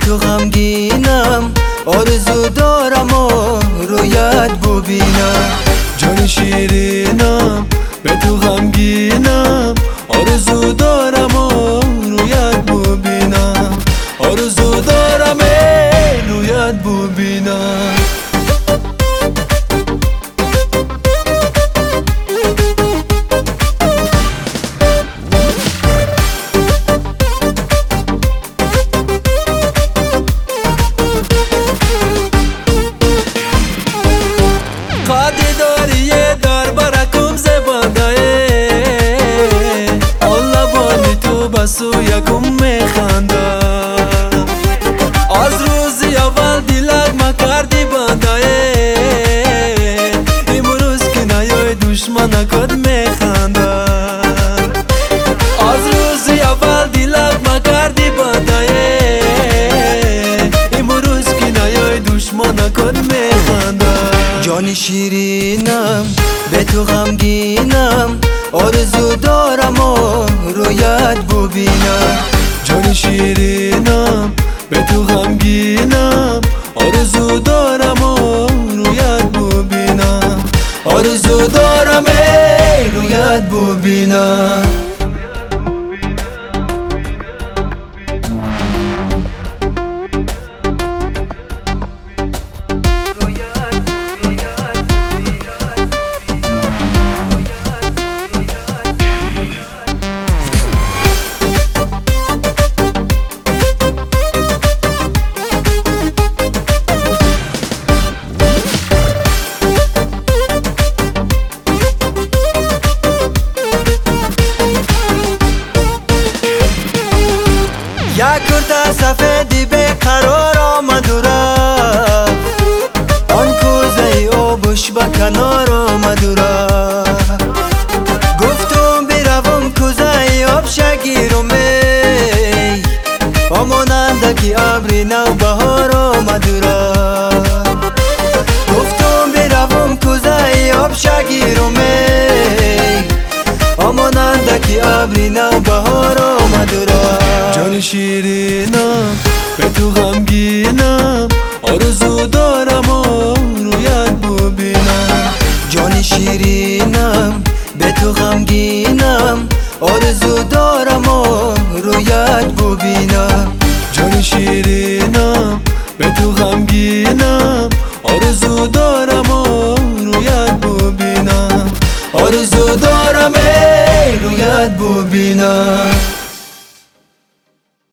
تو غمگینم، آرزو دارم و رویت ببینم. جان شیرینم به تو غمگینم، آرزو دارم و رویت ببینم. آرزو دارم رویت ببینم. قادی داری دار برکم زبانده، الله بانی تو بسو یکم میخنده. از روزی اول دیلک ما کردی بنده، امروز که نیای دشمن کد میخنده. از روزی اول دیلک ما کردی بنده، امروز که نیای دشمن کد میخنده. جان شیرینم به تو غمگینم، آرزو دارم و رویت ببینم. جان شیرینم به تو غمگینم، آرزو دارم و رویت ببینم. آرزو دارم رویت ببینم. یک کرده سفیدی به قرار آمد و رفت، آن کوزه آبش به کنار آمد و رفت. گفتم بروم کوزه آب شگیرم می، اماننده که ابری نو بهار آمد و رفت. گفتم بروم کوزه آب شگیرم می، اماننده که ابری نو بهار آمد و رفت. جان شیرینم به تو غمگینم، آرزو دارم و رویت ببینم. جان شیرینم به تو غمگینم، آرزو دارم و رویت ببینم. جان شیرینم به تو غمگینم، آرزو دارم و رویت ببینم. آرزو دارم رویت ببینم.